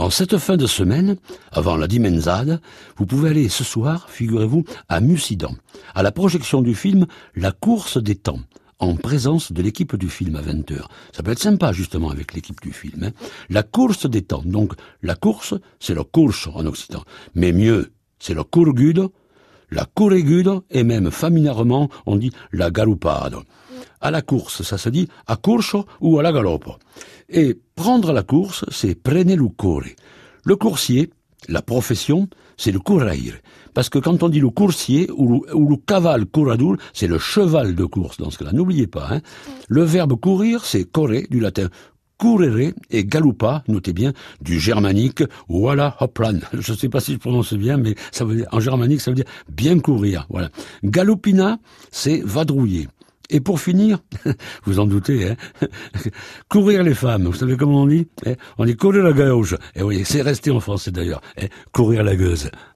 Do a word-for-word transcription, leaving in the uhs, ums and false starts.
En cette fin de semaine, avant la dimenzade, vous pouvez aller ce soir, figurez-vous, à Mussidan, à la projection du film La course des temps, en présence de l'équipe du film à vingt heures. Ça peut être sympa, justement, avec l'équipe du film. Hein. La course des temps. Donc, la course, c'est le course en occitan. Mais mieux, c'est le courgudo, la corregudo, et même familièrement, on dit la galopado. À la course, ça se dit a corso ou à la galopo. Et prendre la course, c'est prene lu corre. Le coursier, la profession, c'est le courir. Parce que quand on dit le coursier ou le, ou le caval courador, c'est le cheval de course dans ce cas-là. N'oubliez pas, hein. Le verbe courir, c'est corre, du latin courere, et galupa, notez bien, du germanique voilà hoplan. Je ne sais pas si je prononce bien, mais ça veut dire, en germanique, ça veut dire bien courir. Voilà. Galopina, c'est vadrouiller. Et pour finir, vous en doutez, hein, courir les femmes, vous savez comment on dit, hein, on dit courir la gauche. Et oui, c'est resté en français d'ailleurs, hein, courir la gueuse.